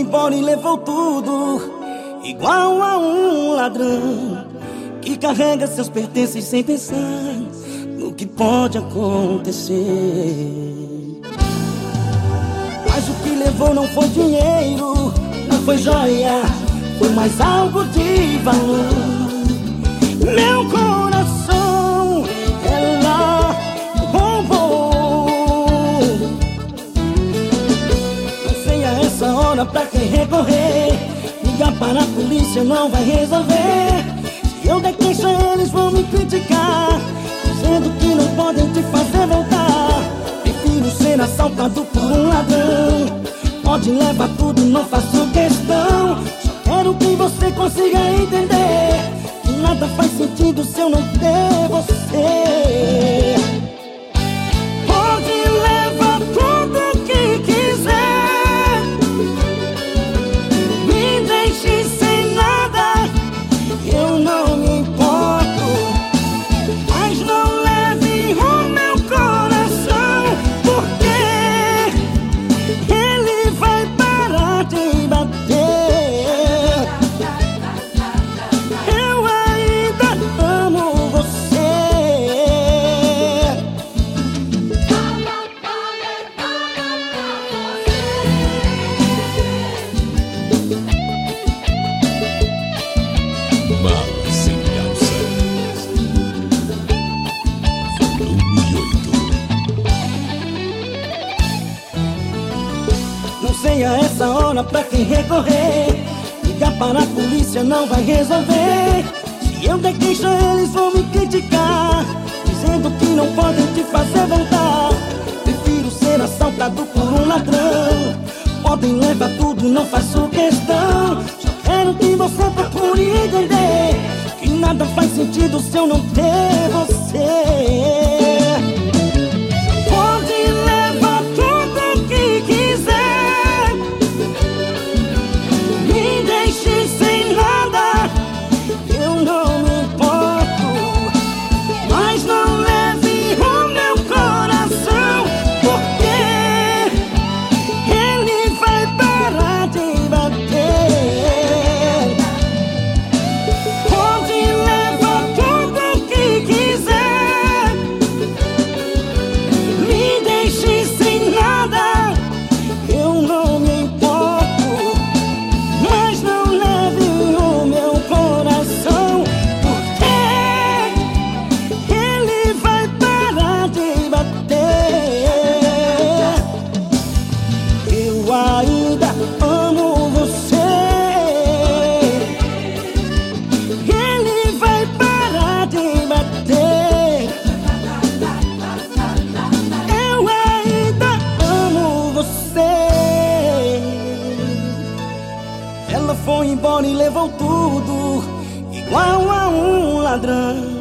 embora e levou tudo, igual a um ladrão que carrega seus pertences sem pensar no que pode acontecer. Mas o que levou não foi dinheiro, não foi joia, foi mais algo de valor. Meu coração ela roubou. Não sei a essa hora pra quem recorrer, ligar para a polícia não vai resolver. Se eu der queixa eles vão me criticar, dizendo que não podem te fazer voltar. Prefiro ser assaltado por um ladrão. Pode levar tudo, não faço questão. Só quero que você consiga entender que nada faz sentido se eu não ter você. Pode levar tudo que quiser, me deixe sem nada, eu não me importo. Mas não leve o meu coração, porque ele vai parar de bater. Eu ainda amo você. Mala sem alça. Volume 8. Não sei a essa hora pra quem recorrer, ligar para a polícia não vai resolver. Se eu der queixa eles vão me criticar, dizendo que não podem te fazer voltar. Prefiro ser assaltado por um ladrão. Podem levar tudo, não faço questão. Só quero que você procure entender que nada faz sentido se eu não ter você. Pode levar tudo que quiser, me deixe sem nada, eu não me importo. Mas não leve o meu coração, porque ele vai parar de bater. Pode levar tudo que quiser, me deixe sem nada, eu não me importo. Mas não leve o meu coração, porque ele vai parar de bater. Eu ainda amo você. Ele vai parar de bater. Eu ainda amo você. Ela foi embora e levou tudo, igual a um ladrão